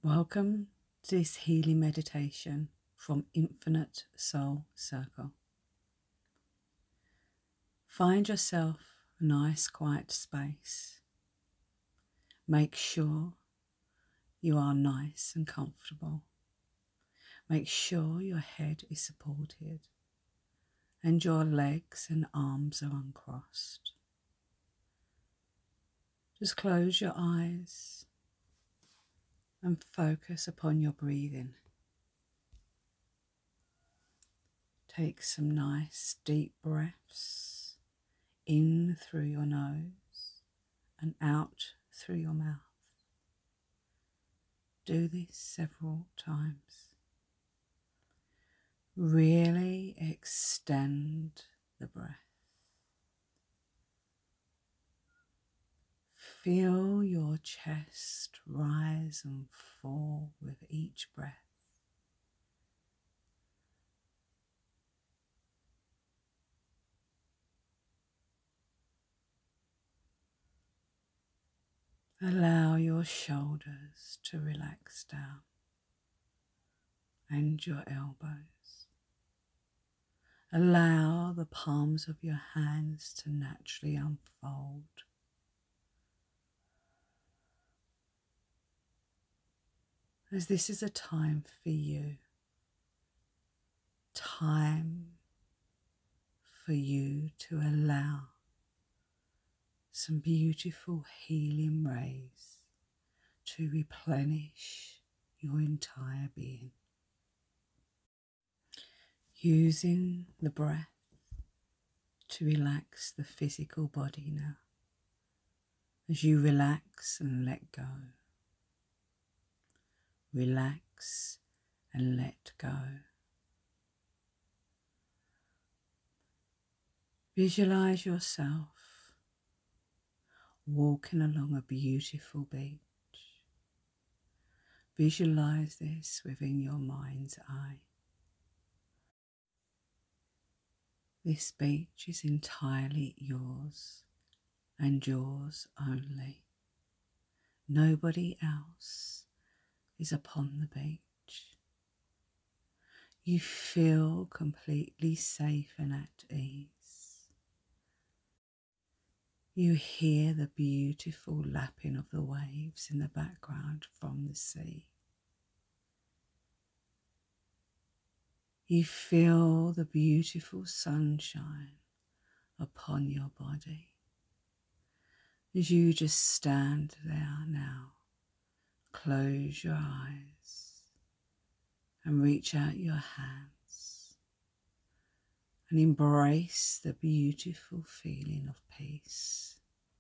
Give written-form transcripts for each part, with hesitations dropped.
Welcome to this healing meditation from Infinite Soul Circle. Find yourself a nice quiet space. Make sure you are nice and comfortable. Make sure your head is supported and your legs and arms are uncrossed. Just close your eyes and focus upon your breathing. Take some nice deep breaths in through your nose and out through your mouth. Do this several times. Really extend the breath. Feel your chest rise and fall with each breath. Allow your shoulders to relax down and your elbows. Allow the palms of your hands to naturally unfold. As this is a time for you, time for you to allow some beautiful healing rays to replenish your entire being. Using the breath to relax the physical body now. As you relax and let go. Relax and let go. Visualize yourself walking along a beautiful beach. Visualize this within your mind's eye. This beach is entirely yours and yours only. Nobody else is upon the beach. You feel completely safe and at ease. You hear the beautiful lapping of the waves in the background from the sea. You feel the beautiful sunshine upon your body. As you just stand there now, close your eyes and reach out your hands and embrace the beautiful feeling of peace.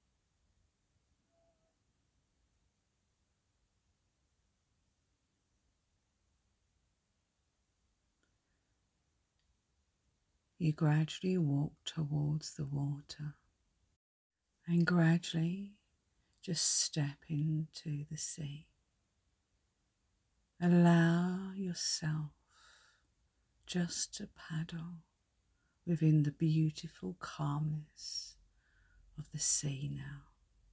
You gradually walk towards the water and gradually just step into the sea. Allow yourself just to paddle within the beautiful calmness of the sea now.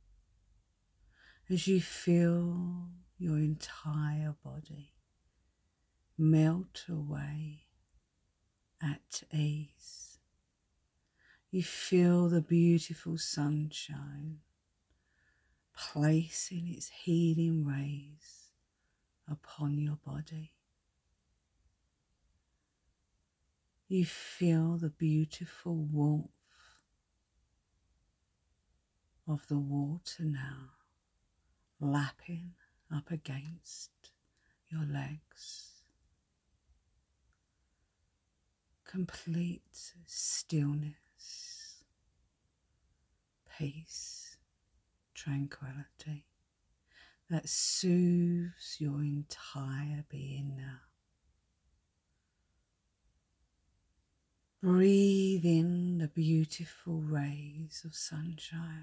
As you feel your entire body melt away at ease. You feel the beautiful sunshine placing its healing rays upon your body. You feel the beautiful warmth of the water now lapping up against your legs. Complete stillness, peace, tranquility that soothes your entire being now. Breathe in the beautiful rays of sunshine.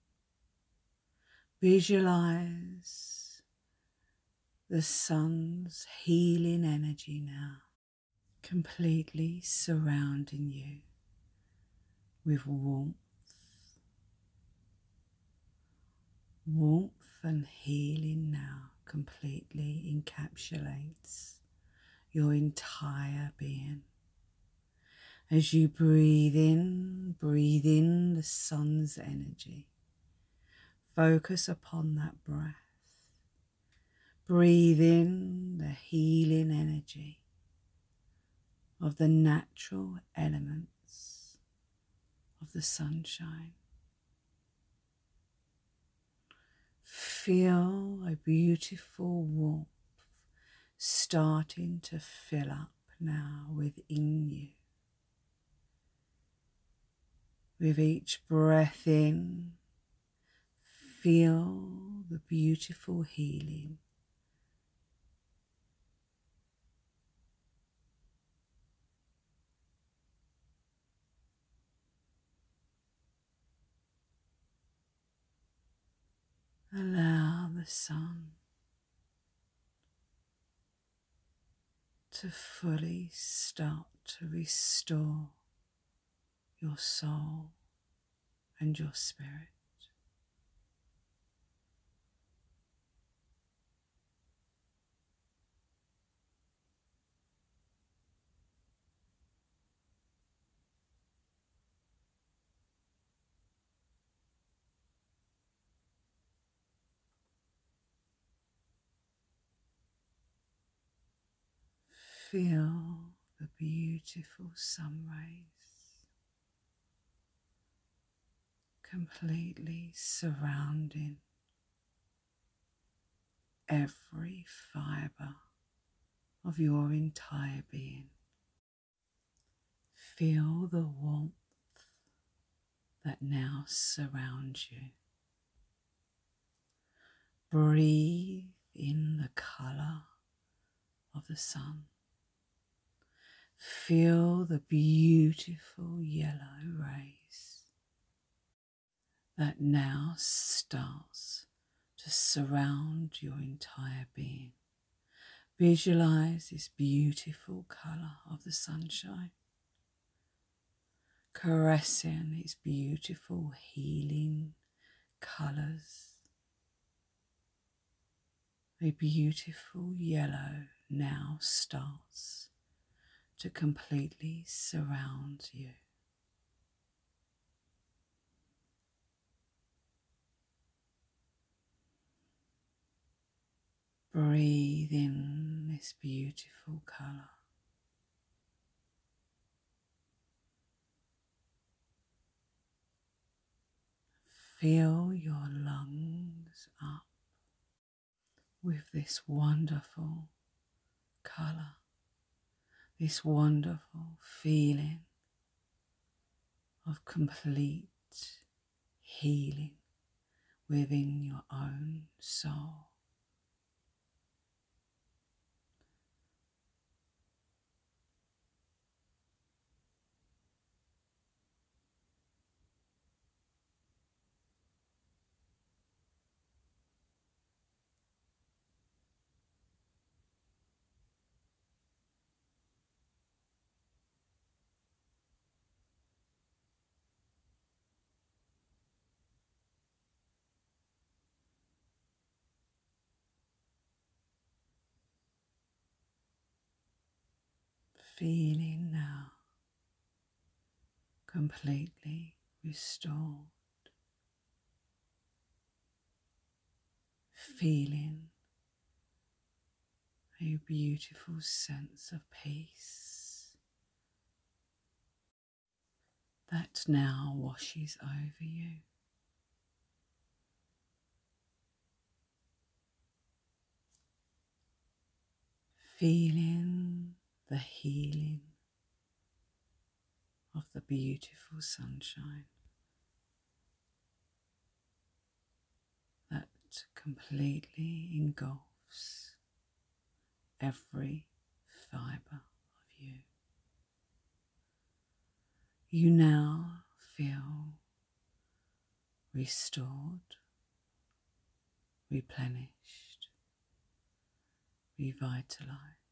Visualize the sun's healing energy now, completely surrounding you with warmth and healing now, completely encapsulates your entire being. As you breathe in the sun's energy. Focus upon that breath. Breathe in the healing energy of the natural elements of the sunshine. Feel a beautiful warmth starting to fill up now within you. With each breath in, feel the beautiful healing. Allow the sun to fully start to restore your soul and your spirit. Feel the beautiful sun rays completely surrounding every fibre of your entire being. Feel the warmth that now surrounds you. Breathe in the colour of the sun. Feel the beautiful yellow rays that now starts to surround your entire being. Visualize this beautiful colour of the sunshine, caressing its beautiful healing colours. A beautiful yellow now starts to completely surround you. Breathe in this beautiful colour. Fill your lungs up with this wonderful colour, this wonderful feeling of complete healing within your own soul. Feeling now completely restored, feeling a beautiful sense of peace that now washes over you. Feeling the healing of the beautiful sunshine that completely engulfs every fibre of you. You now feel restored, replenished, revitalized.